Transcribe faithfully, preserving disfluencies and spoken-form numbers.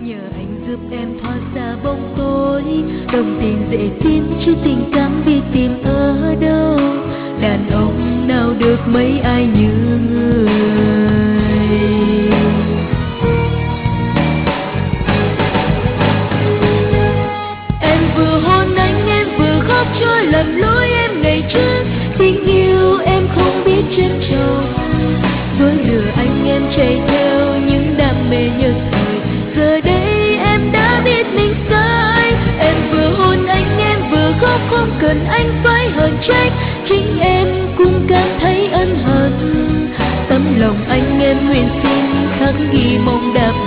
Nhờ anh giúp em thoát ra bóng tối, đồng tiền dễ tin chứ tình cảm biết tìm ở đâu. Đàn ông nào được mấy ai như người. Em vừa hôn anh em vừa khóc cho lầm lỗi em ngày trước. Tình yêu em không biết trân trọng, dối lừa anh em chạy theo những đam mê nhất thời. Giờ đây em đã biết mình sai. Em vừa hôn anh em vừa khóc, không cần anh phải hờn trách, chính em cũng cảm thấy ân hận. Tấm lòng anh em nguyện xin khắc ghi mong đạp